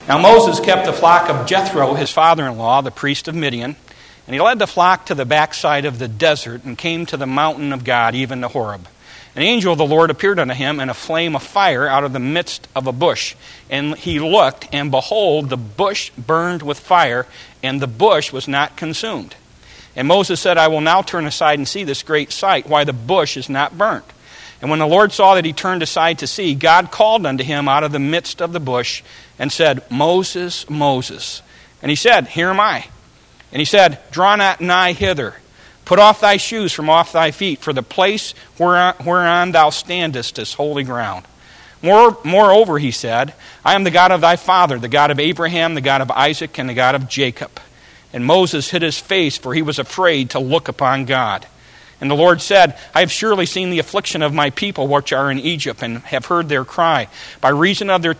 Now Moses kept the flock of Jethro, his father-in-law, the priest of Midian, and he led the flock to the backside of the desert and came to the mountain of God, even to Horeb. An angel of the Lord appeared unto him in a flame of fire out of the midst of a bush. And he looked, and behold, the bush burned with fire, and the bush was not consumed. And Moses said, I will now turn aside and see this great sight, why the bush is not burnt. And when the Lord saw that he turned aside to see, God called unto him out of the midst of the bush, and said, Moses, Moses. And he said, Here am I. And he said, Draw not nigh hither. Put off thy shoes from off thy feet, for the place whereon thou standest is holy ground. Moreover, he said, I am the God of thy father, the God of Abraham, the God of Isaac, and the God of Jacob. And Moses hid his face, for he was afraid to look upon God. And the Lord said, I have surely seen the affliction of my people which are in Egypt, and have heard their cry, by reason of their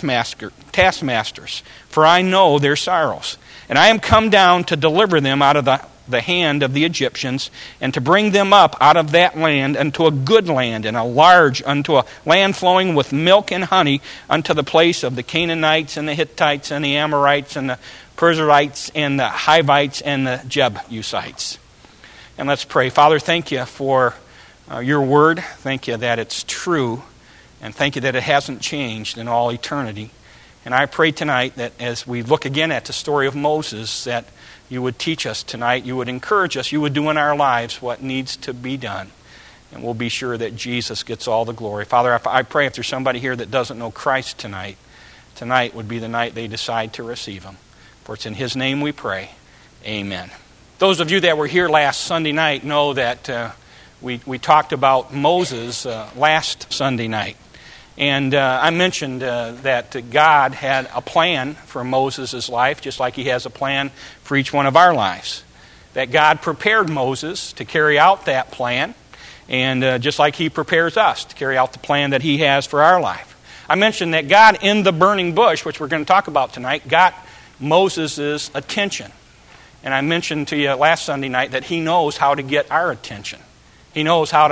taskmasters, for I know their sorrows. And I am come down to deliver them out of the hand of the Egyptians, and to bring them up out of that land unto a good land, and a large, unto a land flowing with milk and honey, unto the place of the Canaanites, and the Hittites, and the Amorites, and the Perizzites, and the Hivites, and the Jebusites. And let's pray. Father, thank you for your word. Thank you that it's true. And thank you that it hasn't changed in all eternity. And I pray tonight that as we look again at the story of Moses, that you would teach us tonight, you would encourage us, you would do in our lives what needs to be done. And we'll be sure that Jesus gets all the glory. Father, I pray if there's somebody here that doesn't know Christ tonight, tonight would be the night they decide to receive him. For it's in his name we pray. Amen. Those of you that were here last Sunday night know that we talked about Moses last Sunday night. And I mentioned that God had a plan for Moses' life, just like he has a plan for each one of our lives. That God prepared Moses to carry out that plan, and just like he prepares us to carry out the plan that he has for our life. I mentioned that God in the burning bush, which we're going to talk about tonight, got Moses' attention. And I mentioned to you last Sunday night that he knows how to get our attention. He knows how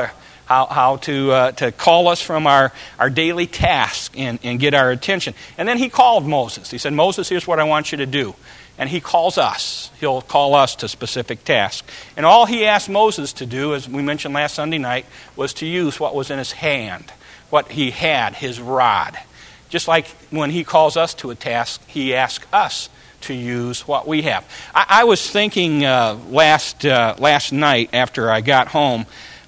to call us from our daily task and get our attention. And then he called Moses. He said, Moses, here's what I want you to do. And he calls us. He'll call us to specific tasks. And all he asked Moses to do, as we mentioned last Sunday night, was to use what was in his hand, what he had, his rod. Just like when he calls us to a task, he asks us to use what we have. I was thinking last night after I got home,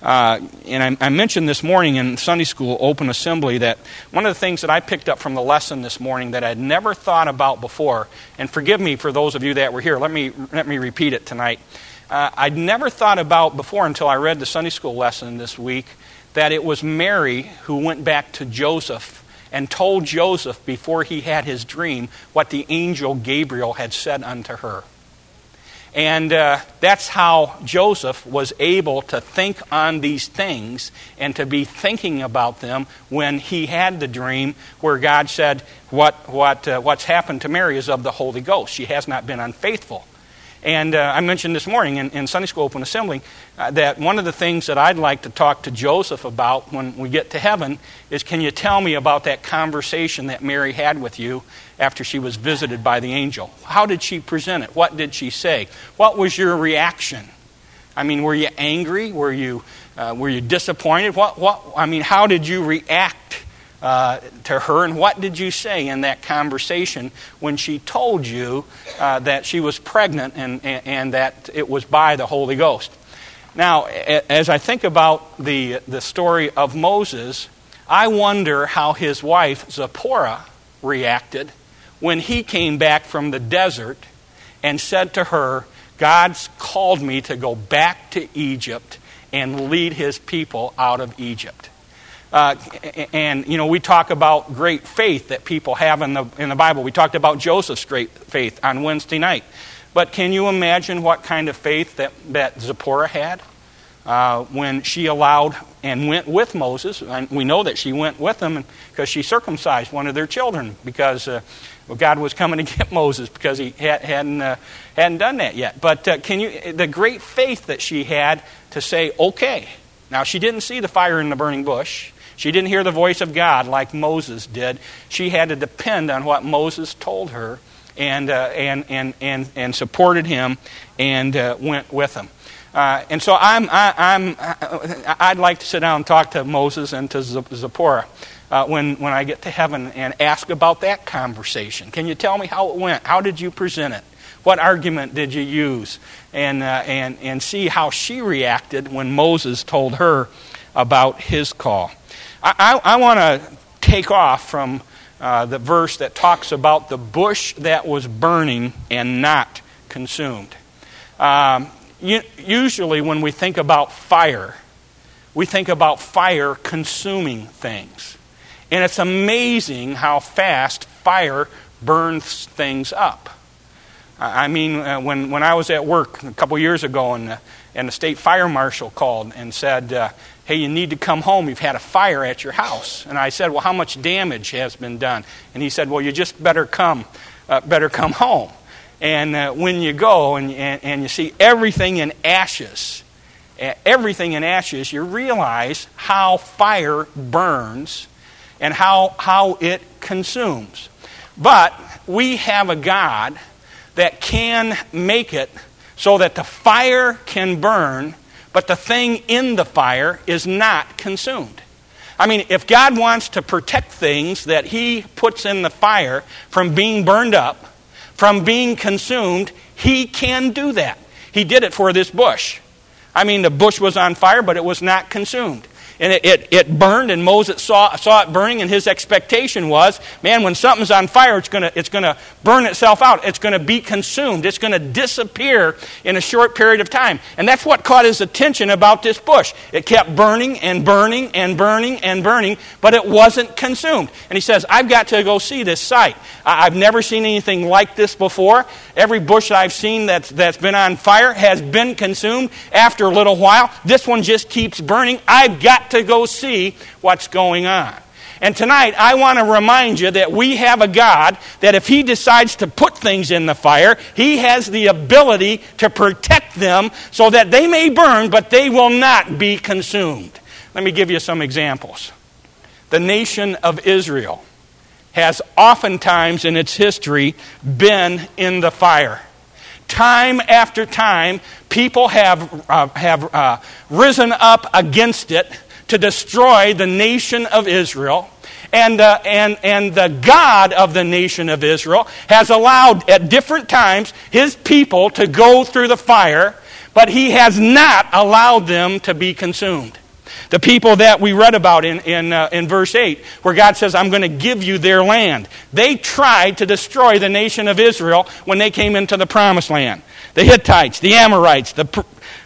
and I mentioned this morning in Sunday school open assembly that one of the things that I picked up from the lesson this morning that I'd never thought about before, and forgive me for those of you that were here, let me repeat it tonight. I'd never thought about before until I read the Sunday school lesson this week that it was Mary who went back to Joseph and told Joseph before he had his dream what the angel Gabriel had said unto her. And that's how Joseph was able to think on these things and to be thinking about them when he had the dream where God said, what's happened to Mary is of the Holy Ghost. She has not been unfaithful. And I mentioned this morning in Sunday School Open Assembly that one of the things that I'd like to talk to Joseph about when we get to heaven is, can you tell me about that conversation that Mary had with you after she was visited by the angel? How did she present it? What did she say? What was your reaction? I mean, were you angry? Were you disappointed? How did you react to her, and what did you say in that conversation when she told you that she was pregnant and that it was by the Holy Ghost? Now, as I think about the story of Moses, I wonder how his wife Zipporah reacted when he came back from the desert and said to her, God's called me to go back to Egypt and lead his people out of Egypt. And we talk about great faith that people have in the Bible. We talked about Joseph's great faith on Wednesday night. But can you imagine what kind of faith that Zipporah had when she allowed and went with Moses? And we know that she went with him because she circumcised one of their children because God was coming to get Moses because he hadn't done that yet. But the great faith that she had to say, okay. Now, she didn't see the fire in the burning bush. She didn't hear the voice of God like Moses did. She had to depend on what Moses told her and supported him and went with him. And so I'd like to sit down and talk to Moses and to Zipporah when I get to heaven and ask about that conversation. Can you tell me how it went? How did you present it? What argument did you use? And see how she reacted when Moses told her about his call. I want to take off from the verse that talks about the bush that was burning and not consumed. Usually when we think about fire, we think about fire consuming things. And it's amazing how fast fire burns things up. I mean, when I was at work a couple years ago and the state fire marshal called and said, hey, you need to come home. You've had a fire at your house. And I said, well, how much damage has been done? And he said, well, you just better come home. And when you go and you see everything in ashes, you realize how fire burns and how it consumes. But we have a God that can make it so that the fire can burn, but the thing in the fire is not consumed. I mean, if God wants to protect things that He puts in the fire from being burned up, from being consumed, He can do that. He did it for this bush. I mean, the bush was on fire, but it was not consumed. And it burned, and Moses saw it burning, and his expectation was, man, when something's on fire, it's gonna burn itself out. It's going to be consumed. It's going to disappear in a short period of time. And that's what caught his attention about this bush. It kept burning and burning and burning and burning, but it wasn't consumed. And he says, I've got to go see this site. I've never seen anything like this before. Every bush I've seen that's been on fire has been consumed after a little while. This one just keeps burning. I've got to go see what's going on. And tonight, I want to remind you that we have a God that if He decides to put things in the fire, He has the ability to protect them so that they may burn, but they will not be consumed. Let me give you some examples. The nation of Israel has oftentimes in its history been in the fire. Time after time, people have risen up against it to destroy the nation of Israel. And the God of the nation of Israel has allowed at different times His people to go through the fire, but He has not allowed them to be consumed. The people that we read about in verse 8, where God says, I'm going to give you their land. They tried to destroy the nation of Israel when they came into the promised land. The Hittites, the Amorites, the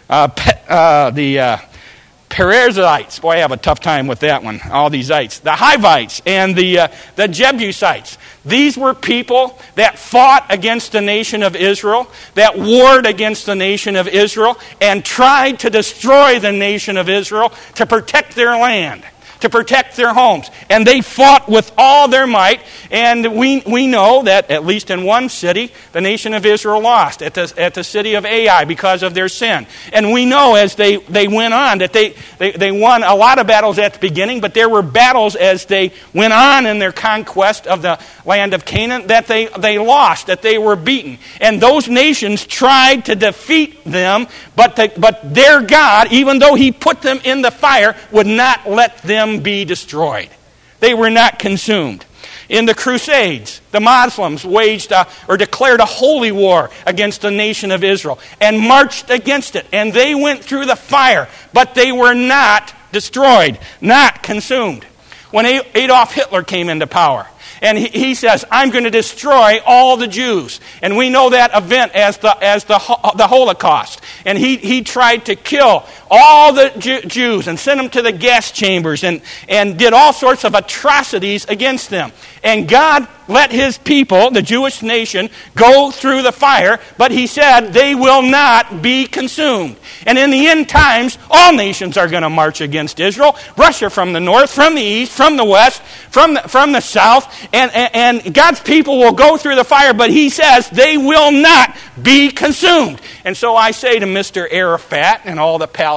Perizzites. Boy, I have a tough time with that one. All these ites. The Hivites and the Jebusites. These were people that fought against the nation of Israel, that warred against the nation of Israel, and tried to destroy the nation of Israel to protect their land, to protect their homes. And they fought with all their might, and we know that at least in one city, the nation of Israel lost, at the city of Ai, because of their sin. And we know as they went on that they won a lot of battles at the beginning, but there were battles as they went on in their conquest of the land of Canaan that they lost, that they were beaten. And those nations tried to defeat them, but their God, even though He put them in the fire, would not let them be destroyed. They were not consumed. In the Crusades, the Muslims declared a holy war against the nation of Israel and marched against it. And they went through the fire, but they were not destroyed, not consumed. When Adolf Hitler came into power, and he says, I'm going to destroy all the Jews. And we know that event as the Holocaust. And he tried to kill all the Jews and send them to the gas chambers and did all sorts of atrocities against them. And God let His people, the Jewish nation, go through the fire, but He said they will not be consumed. And in the end times, all nations are going to march against Israel. Russia from the north, from the east, from the west, from the south. And God's people will go through the fire, but He says they will not be consumed. And so I say to Mr. Arafat and all the Palestinians,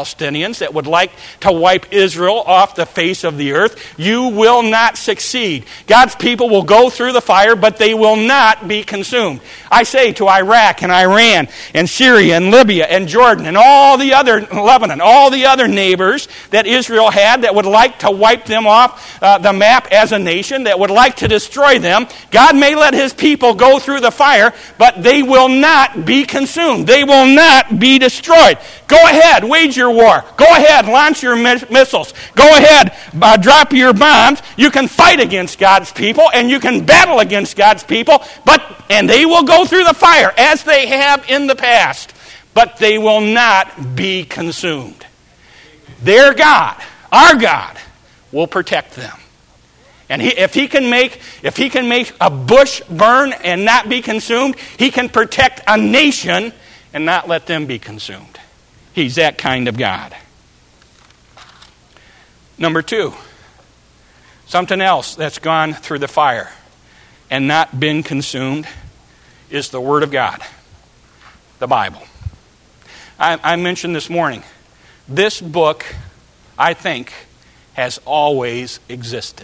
Palestinians that would like to wipe Israel off the face of the earth, you will not succeed. God's people will go through the fire, but they will not be consumed. I say to Iraq and Iran and Syria and Libya and Jordan and all the other, Lebanon, all the other neighbors that Israel had that would like to wipe them off the map as a nation, that would like to destroy them, God may let his people go through the fire, but they will not be consumed. They will not be destroyed. Go ahead, wage your war. Go ahead, launch your missiles. Go ahead, drop your bombs. You can fight against God's people and you can battle against God's people, and they will go through the fire as they have in the past, but they will not be consumed. Their God, our God, will protect them. And if he can make a bush burn and not be consumed, he can protect a nation and not let them be consumed. He's that kind of God. Number 2, something else that's gone through the fire and not been consumed is the Word of God, the Bible. I mentioned this morning, this book, I think, has always existed.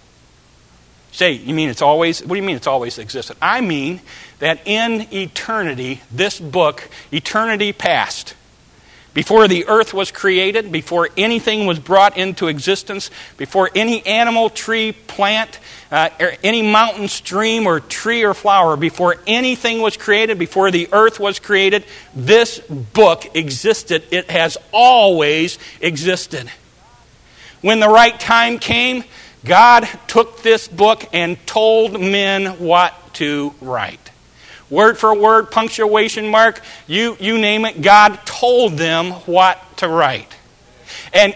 Say, you mean it's always? What do you mean it's always existed? I mean that in eternity, this book, eternity past, before the earth was created, before anything was brought into existence, before any animal, tree, plant, or any mountain, stream, or tree or flower, before anything was created, before the earth was created, this book existed. It has always existed. When the right time came, God took this book and told men what to write. Word for word, punctuation mark, you name it, God told them what to write. And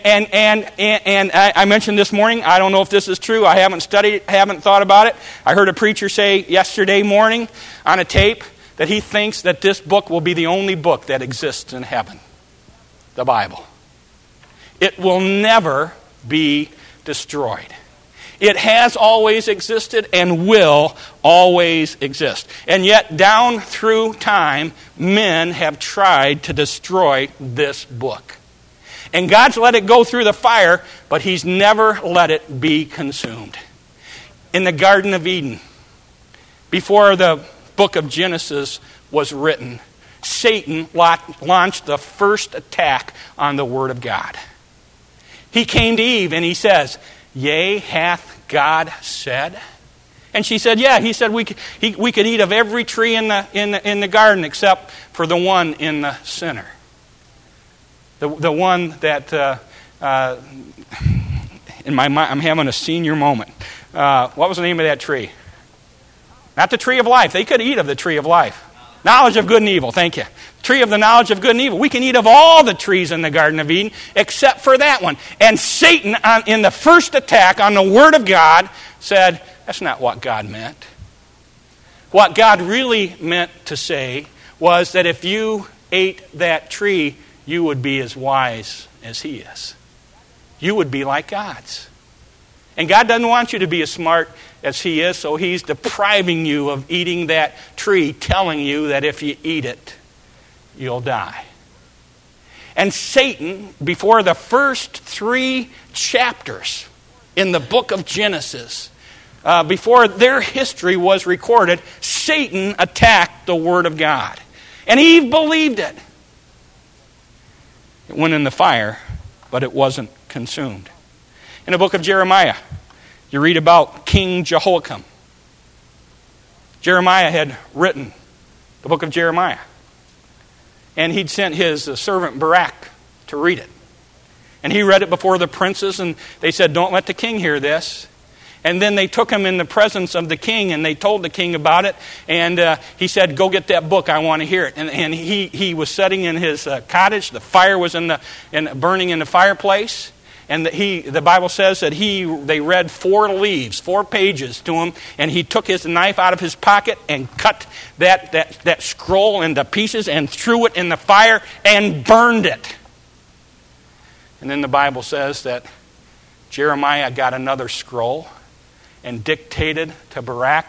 I mentioned this morning, I don't know if this is true, I haven't studied, haven't thought about it. I heard a preacher say yesterday morning on a tape that he thinks that this book will be the only book that exists in heaven. The Bible. It will never be destroyed. It has always existed and will always exist. And yet, down through time, men have tried to destroy this book. And God's let it go through the fire, but He's never let it be consumed. In the Garden of Eden, before the book of Genesis was written, Satan launched the first attack on the Word of God. He came to Eve and he says, "Yea, hath God said?" And she said, "Yeah." He said we could eat of every tree in the garden except for the one in the center, the one that in my mind I'm having a senior moment. What was the name of that tree? Not the tree of life. They could eat of the tree of life. Knowledge of good and evil. Thank you. Tree of the knowledge of good and evil. We can eat of all the trees in the Garden of Eden except for that one. And Satan, in the first attack on the Word of God, said, that's not what God meant. What God really meant to say was that if you ate that tree, you would be as wise as He is. You would be like gods. And God doesn't want you to be as smart as He is, so He's depriving you of eating that tree, telling you that if you eat it, you'll die. And Satan, before the first 3 chapters in the book of Genesis, before their history was recorded, Satan attacked the Word of God. And Eve believed it. It went in the fire, but it wasn't consumed. In the book of Jeremiah, you read about King Jehoiakim. Jeremiah had written the book of Jeremiah. And he'd sent his servant Barak to read it. And he read it before the princes, and they said, "Don't let the king hear this." And then they took him in the presence of the king, and they told the king about it. And he said, "Go get that book, I want to hear it." And he was sitting in his cottage. The fire was burning in the fireplace. And the Bible says that they read 4 pages to him, and he took his knife out of his pocket and cut that scroll into pieces and threw it in the fire and burned it. And then the Bible says that Jeremiah got another scroll and dictated to Barak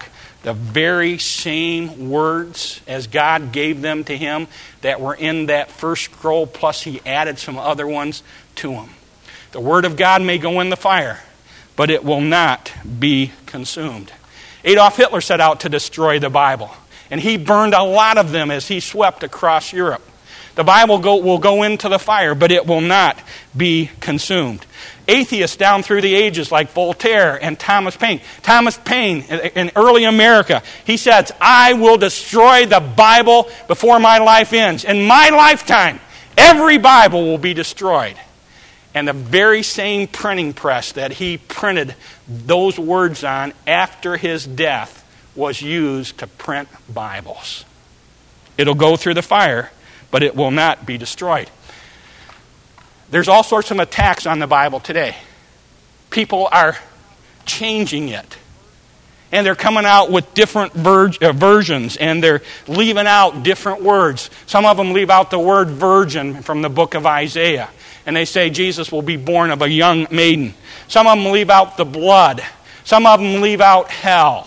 The very same words as God gave them to him that were in that first scroll, plus he added some other ones to them. The Word of God may go in the fire, but it will not be consumed. Adolf Hitler set out to destroy the Bible, and he burned a lot of them as he swept across Europe. The Bible will go into the fire, but it will not be consumed. Atheists down through the ages like Voltaire and Thomas Paine. Thomas Paine in early America, he says, I will destroy the Bible before my life ends. In my lifetime, every Bible will be destroyed. And the very same printing press that he printed those words on after his death was used to print Bibles. It'll go through the fire, but it will not be destroyed. There's all sorts of attacks on the Bible today. People are changing it. And they're coming out with different versions, and they're leaving out different words. Some of them leave out the word virgin from the book of Isaiah. And they say Jesus will be born of a young maiden. Some of them leave out the blood. Some of them leave out hell.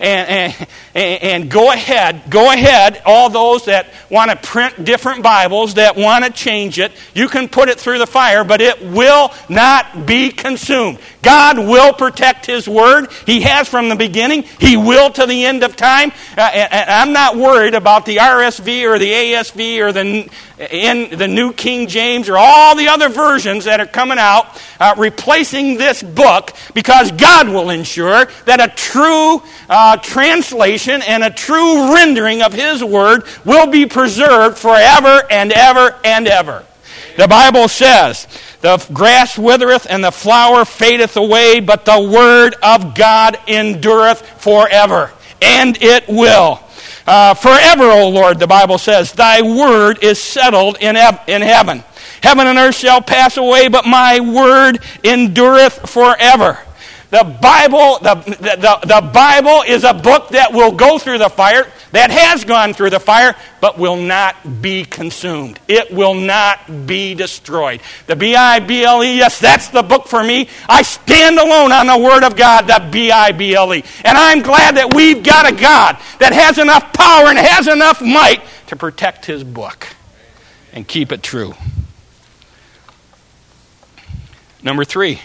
And go ahead, all those that want to print different Bibles, that want to change it, you can put it through the fire, but it will not be consumed. God will protect His Word. He has from the beginning. He will to the end of time. And I'm not worried about the RSV or the ASV or the New King James or all the other versions that are coming out replacing this book, because God will ensure that a true translation and a true rendering of His Word will be preserved forever and ever and ever. The Bible says, the grass withereth and the flower fadeth away, but the Word of God endureth forever. And it will. Forever, O Lord, the Bible says, thy word is settled in heaven. Heaven and earth shall pass away, but my word endureth forever. The Bible is a book that will go through the fire, that has gone through the fire, but will not be consumed. It will not be destroyed. The Bible, yes, that's the book for me. I stand alone on the Word of God, the Bible. And I'm glad that we've got a God that has enough power and has enough might to protect His book and keep it true. Number 3.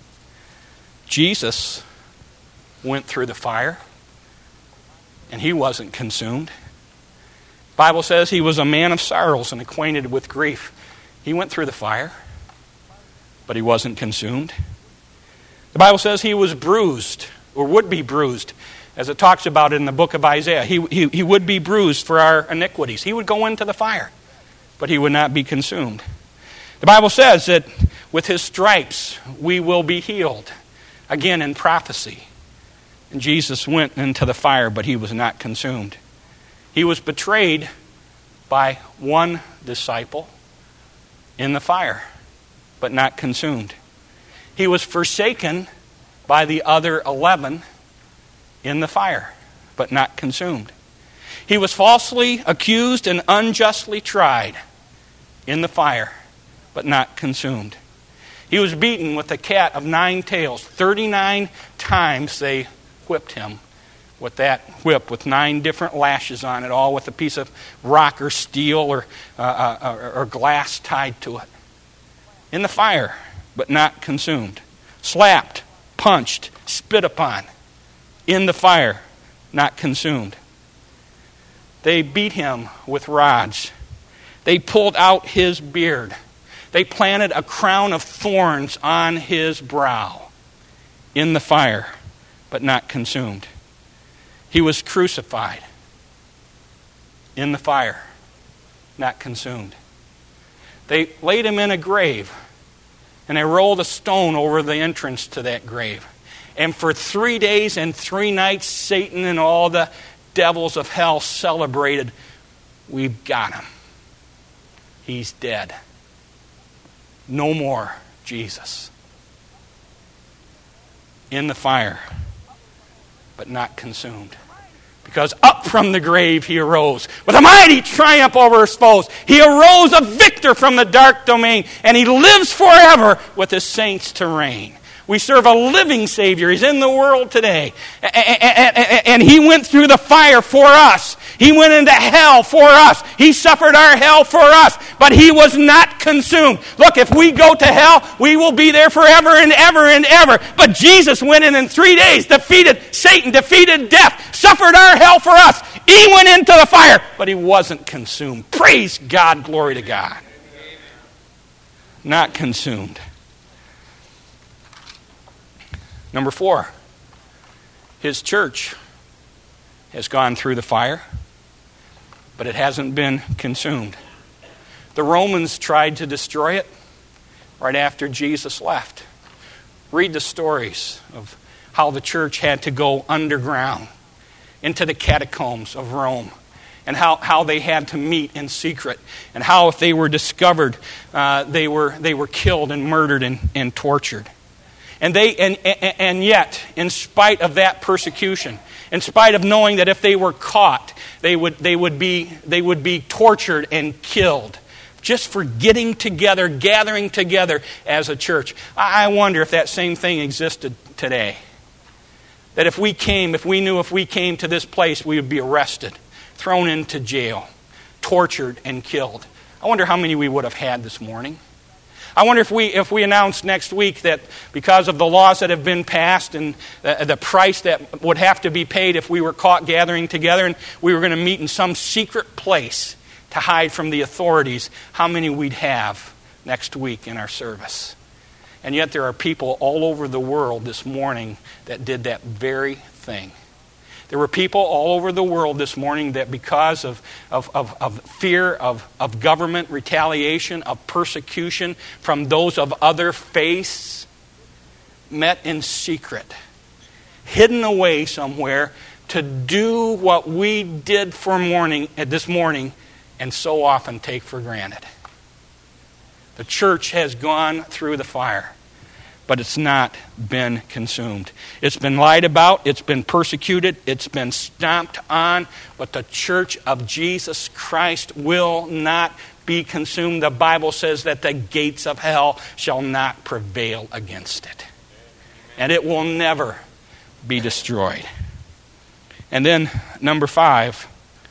Jesus went through the fire, and He wasn't consumed. The Bible says He was a man of sorrows and acquainted with grief. He went through the fire, but He wasn't consumed. The Bible says He was bruised, or would be bruised, as it talks about in the book of Isaiah. He would be bruised for our iniquities. He would go into the fire, but He would not be consumed. The Bible says that with His stripes we will be healed. Again, in prophecy. And Jesus went into the fire, but He was not consumed. He was betrayed by one disciple in the fire, but not consumed. He was forsaken by the other 11 in the fire, but not consumed. He was falsely accused and unjustly tried in the fire, but not consumed. He was beaten with a cat of 9 tails. 39 times they whipped Him with that whip with 9 different lashes on it, all with a piece of rock or steel or glass tied to it. In the fire, but not consumed. Slapped, punched, spit upon. In the fire, not consumed. They beat Him with rods. They pulled out His beard. They planted a crown of thorns on His brow. In the fire, but not consumed. He was crucified. In the fire, not consumed. They laid Him in a grave, and they rolled a stone over the entrance to that grave. And for 3 days and 3 nights, Satan and all the devils of hell celebrated, we've got Him. He's dead. No more Jesus. In the fire, but not consumed. Because up from the grave He arose with a mighty triumph over His foes. He arose a victor from the dark domain, and He lives forever with His saints to reign. We serve a living Savior. He's in the world today. And He went through the fire for us. He went into hell for us. He suffered our hell for us. But He was not consumed. Look, if we go to hell, we will be there forever and ever and ever. But Jesus went in 3 days, defeated Satan, defeated death, suffered our hell for us. He went into the fire, but He wasn't consumed. Praise God, glory to God. Not consumed. Number 4, His church has gone through the fire, but it hasn't been consumed. The Romans tried to destroy it right after Jesus left. Read the stories of how the church had to go underground into the catacombs of Rome, and how they had to meet in secret, and how if they were discovered, they were killed and murdered and tortured. And yet, in spite of that persecution, in spite of knowing that if they were caught, they would be tortured and killed, just for getting together, gathering together as a church. I wonder if that same thing existed today. That if we came to this place, we would be arrested, thrown into jail, tortured, and killed. I wonder how many we would have had this morning. I wonder if we announced next week that because of the laws that have been passed and the price that would have to be paid if we were caught gathering together and we were going to meet in some secret place to hide from the authorities, how many we'd have next week in our service. And yet there are people all over the world this morning that did that very thing. There were people all over the world this morning that because of fear of government retaliation, of persecution from those of other faiths, met in secret, hidden away somewhere to do what we did this morning and so often take for granted. The church has gone through the fire, but it's not been consumed. It's been lied about, it's been persecuted, it's been stomped on, but the church of Jesus Christ will not be consumed. The Bible says that the gates of hell shall not prevail against it. And it will never be destroyed. And then, number 5,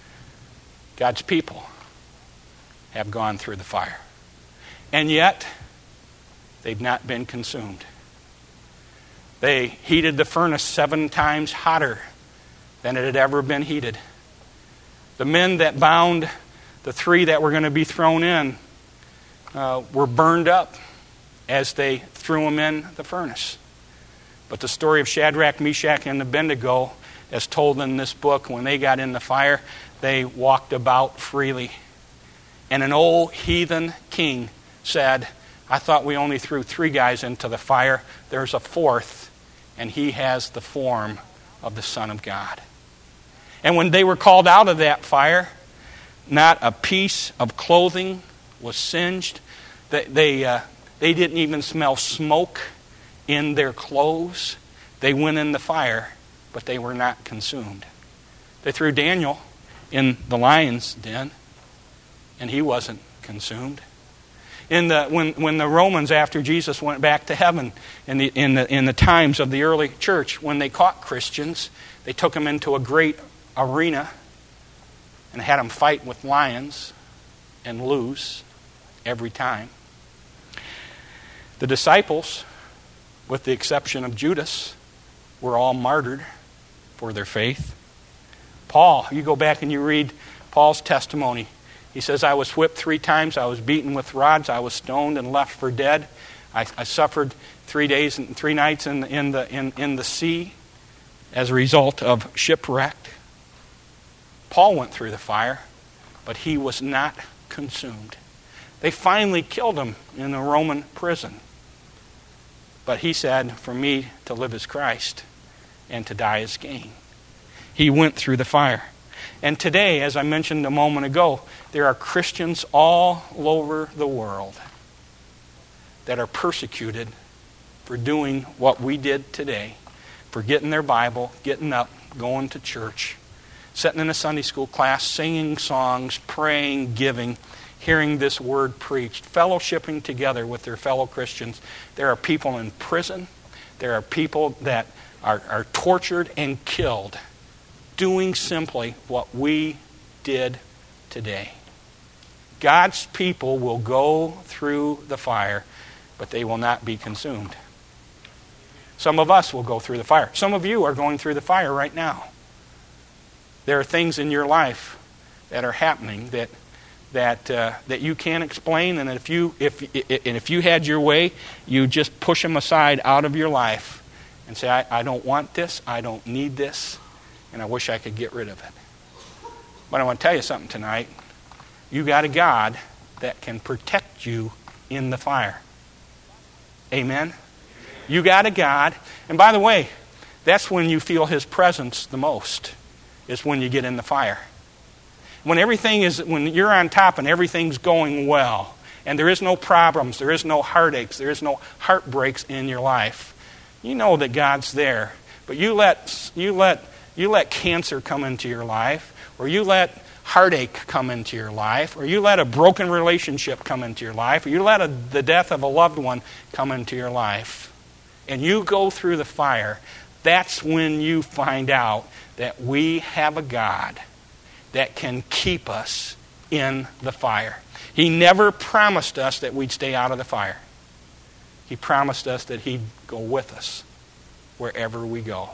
God's people have gone through the fire. And yet, they've not been consumed. They heated the furnace 7 times hotter than it had ever been heated. The men that bound the 3 that were going to be thrown in were burned up as they threw them in the furnace. But the story of Shadrach, Meshach, and Abednego, as told in this book, when they got in the fire, they walked about freely. And an old heathen king said, I thought we only threw 3 guys into the fire. There's a 4th, and he has the form of the Son of God. And when they were called out of that fire, not a piece of clothing was singed. They didn't even smell smoke in their clothes. They went in the fire, but they were not consumed. They threw Daniel in the lion's den, and he wasn't consumed. When the Romans, after Jesus went back to heaven, in the times of the early church, when they caught Christians, they took them into a great arena and had them fight with lions and lose every time. The disciples, with the exception of Judas, were all martyred for their faith. Paul, you go back and you read Paul's testimony. He says, I was whipped 3 times, I was beaten with rods, I was stoned and left for dead. I suffered 3 days and 3 nights in the sea as a result of shipwreck. Paul went through the fire, but he was not consumed. They finally killed him in a Roman prison. But he said, for me to live is Christ, and to die is gain. He went through the fire. And today, as I mentioned a moment ago, there are Christians all over the world that are persecuted for doing what we did today, for getting their Bible, getting up, going to church, sitting in a Sunday school class, singing songs, praying, giving, hearing this word preached, fellowshipping together with their fellow Christians. There are people in prison. There are people that are tortured and killed doing simply what we did today. God's people will go through the fire, but they will not be consumed. Some of us will go through the fire. Some of you are going through the fire right now. There are things in your life that are happening that you can't explain, and if you had your way, you just push them aside out of your life and say, I don't want this, I don't need this, and I wish I could get rid of it. But I want to tell you something tonight. You got a God that can protect you in the fire. Amen? You got a God, and by the way, that's when you feel His presence the most, is when you get in the fire. When you're on top and everything's going well, and there is no problems, there is no heartaches, there is no heartbreaks in your life, you know that God's there. But you let cancer come into your life, or you let heartache come into your life, or you let a broken relationship come into your life, or you let the death of a loved one come into your life, and you go through the fire. That's when you find out that we have a God that can keep us in the fire. He never promised us that we'd stay out of the fire. He promised us that He'd go with us wherever we go.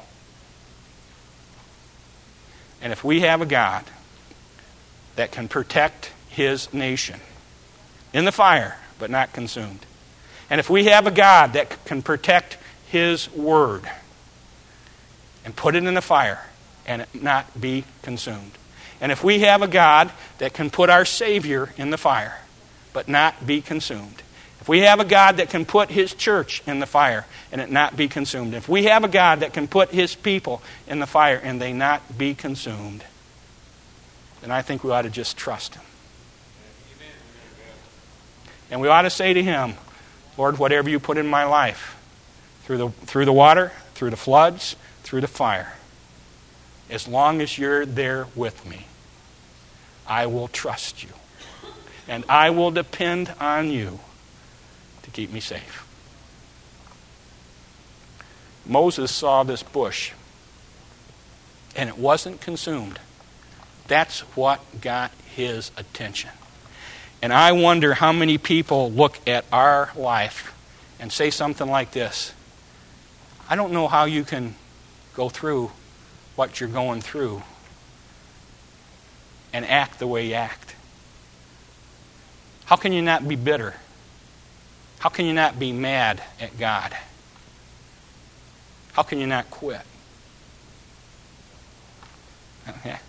And if we have a God that can protect His nation in the fire but not consumed, and if we have a God that can protect His word and put it in the fire and it not be consumed, and if we have a God that can put our Savior in the fire but not be consumed, if we have a God that can put His church in the fire and it not be consumed, if we have a God that can put His people in the fire and they not be consumed, then I think we ought to just trust Him. And we ought to say to Him, Lord, whatever you put in my life, through the water, through the floods, through the fire, as long as you're there with me, I will trust you. And I will depend on you to keep me safe. Moses saw this bush, and it wasn't consumed. That's what got his attention. And I wonder how many people look at our life and say something like this: I don't know how you can go through what you're going through and act the way you act. How can you not be bitter? How can you not be mad at God? How can you not quit? Okay.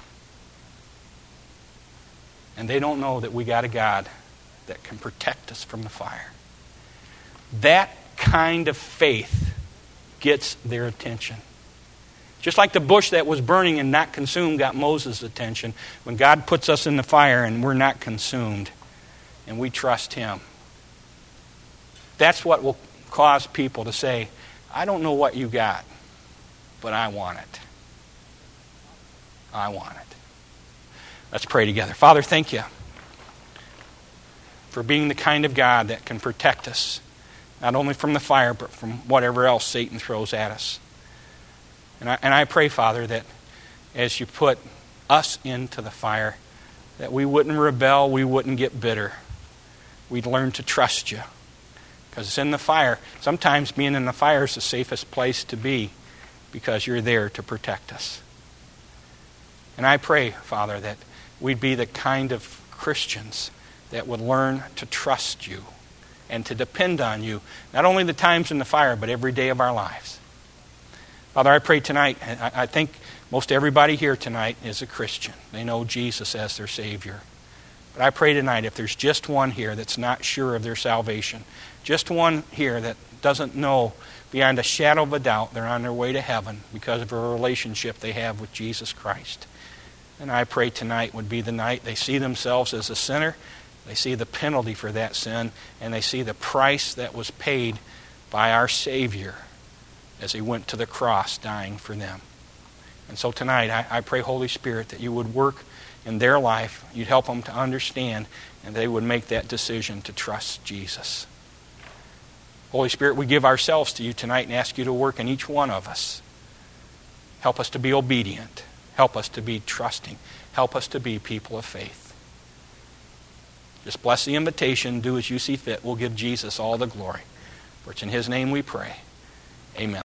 And they don't know that we got a God that can protect us from the fire. That kind of faith gets their attention. Just like the bush that was burning and not consumed got Moses' attention, when God puts us in the fire and we're not consumed and we trust Him, that's what will cause people to say, I don't know what you got, but I want it. I want it. Let's pray together. Father, thank you for being the kind of God that can protect us, not only from the fire, but from whatever else Satan throws at us. And I pray, Father, that as you put us into the fire, that we wouldn't rebel, we wouldn't get bitter. We'd learn to trust you. Because it's in the fire. Sometimes being in the fire is the safest place to be, because you're there to protect us. And I pray, Father, that we'd be the kind of Christians that would learn to trust you and to depend on you, not only the times in the fire, but every day of our lives. Father, I pray tonight, I think most everybody here tonight is a Christian. They know Jesus as their Savior. But I pray tonight, if there's just one here that's not sure of their salvation, just one here that doesn't know beyond a shadow of a doubt they're on their way to heaven because of a relationship they have with Jesus Christ, and I pray tonight would be the night they see themselves as a sinner, they see the penalty for that sin, and they see the price that was paid by our Savior as He went to the cross dying for them. And so tonight, I pray, Holy Spirit, that you would work in their life, you'd help them to understand, and they would make that decision to trust Jesus. Holy Spirit, we give ourselves to you tonight and ask you to work in each one of us. Help us to be obedient. Help us to be trusting. Help us to be people of faith. Just bless the invitation. Do as you see fit. We'll give Jesus all the glory. For it's in his name we pray. Amen.